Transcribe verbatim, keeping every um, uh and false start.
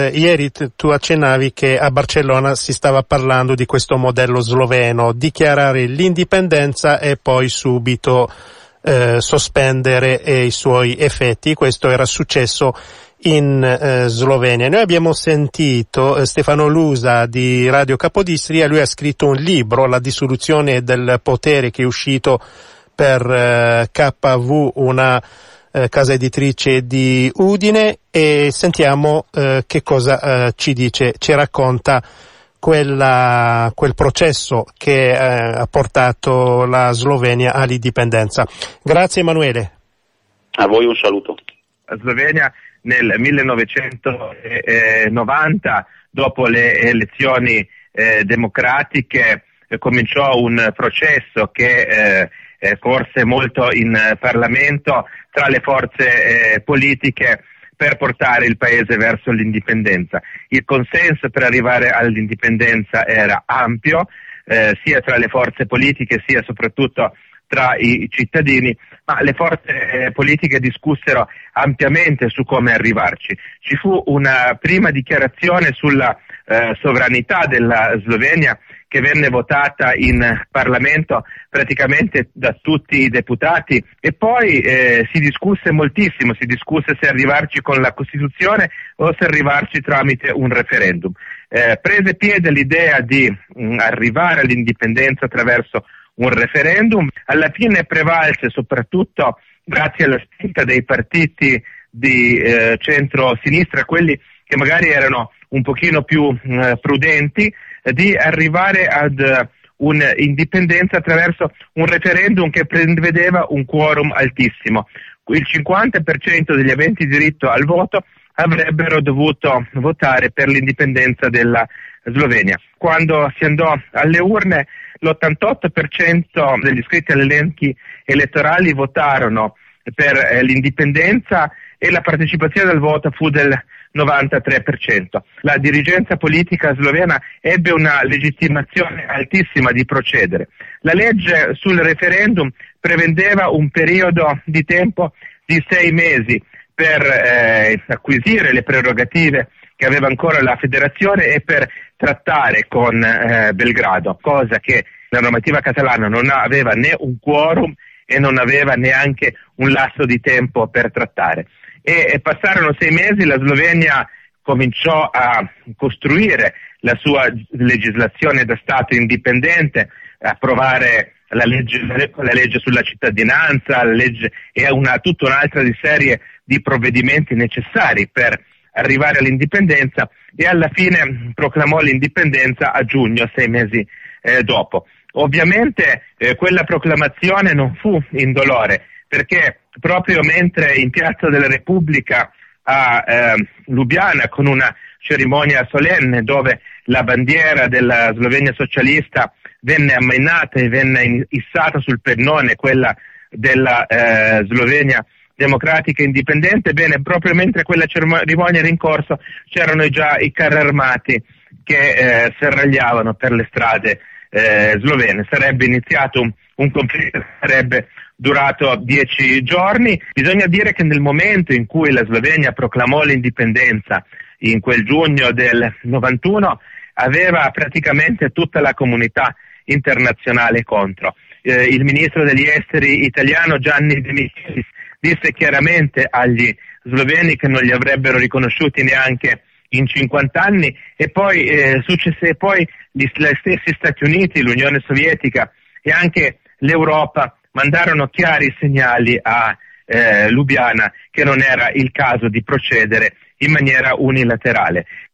Eh, ieri t- tu accennavi che a Barcellona si stava parlando di questo modello sloveno, dichiarare l'indipendenza e poi subito eh, sospendere eh, i suoi effetti. Questo era successo in eh, Slovenia. Noi abbiamo sentito eh, Stefano Lusa di Radio Capodistria, lui ha scritto un libro, La dissoluzione del potere, che è uscito per eh, K V, una eh, casa editrice di Udine, e sentiamo eh, che cosa eh, ci dice, ci racconta quella, quel processo che eh, ha portato la Slovenia all'indipendenza. Grazie Emanuele. A voi un saluto. La Slovenia nel millenovecentonovanta, dopo le elezioni eh, democratiche, eh, cominciò un processo che eh, eh, corse molto in eh, Parlamento tra le forze eh, politiche per portare il paese verso l'indipendenza. Il consenso per arrivare all'indipendenza era ampio, eh, sia tra le forze politiche sia soprattutto tra i cittadini, ma le forze eh, politiche discussero ampiamente su come arrivarci. Ci fu una prima dichiarazione sulla eh, sovranità della Slovenia che venne votata in Parlamento praticamente da tutti i deputati, e poi eh, si discusse moltissimo, si discusse se arrivarci con la Costituzione o se arrivarci tramite un referendum. Eh, prese piede l'idea di mh, arrivare all'indipendenza attraverso un referendum, alla fine prevalse, soprattutto grazie alla spinta dei partiti di eh, centro-sinistra, quelli che magari erano un pochino più eh, prudenti, eh, di arrivare ad uh, un'indipendenza attraverso un referendum che prevedeva un quorum altissimo. Il cinquanta per cento degli aventi diritto al voto avrebbero dovuto votare per l'indipendenza della Slovenia. Quando si andò alle urne, l'ottantotto per cento degli iscritti agli elenchi elettorali votarono per eh, l'indipendenza e la partecipazione al voto fu del novantatré per cento. La dirigenza politica slovena ebbe una legittimazione altissima di procedere. La legge sul referendum prevedeva un periodo di tempo di sei mesi per eh, acquisire le prerogative che aveva ancora la federazione e per trattare con eh, Belgrado, cosa che la normativa catalana non aveva né un quorum e non aveva neanche un lasso di tempo per trattare. E, e passarono sei mesi, la Slovenia cominciò a costruire la sua legislazione da Stato indipendente, a approvare la legge, la legge sulla cittadinanza, la legge e una, tutta un'altra di serie di provvedimenti necessari per arrivare all'indipendenza, e alla fine proclamò l'indipendenza a giugno, sei mesi eh, dopo. Ovviamente eh, quella proclamazione non fu indolore, perché proprio mentre in Piazza della Repubblica a eh, Lubiana, con una cerimonia solenne dove la bandiera della Slovenia socialista venne ammainata e venne issata sul pennone, quella della eh, Slovenia democratica indipendente, bene, proprio mentre quella cerimonia era in corso c'erano già i carri armati che eh, serragliavano per le strade eh, slovene. Sarebbe iniziato un, un conflitto che sarebbe durato dieci giorni. Bisogna dire che nel momento in cui la Slovenia proclamò l'indipendenza, in quel giugno del novantuno, aveva praticamente tutta la comunità internazionale contro. Eh, il ministro degli esteri italiano Gianni De Michelis disse chiaramente agli sloveni che non li avrebbero riconosciuti neanche in cinquanta anni, e poi eh, successe poi gli, gli stessi Stati Uniti, l'Unione Sovietica e anche l'Europa mandarono chiari segnali a eh, Lubiana che non era il caso di procedere in maniera unilaterale.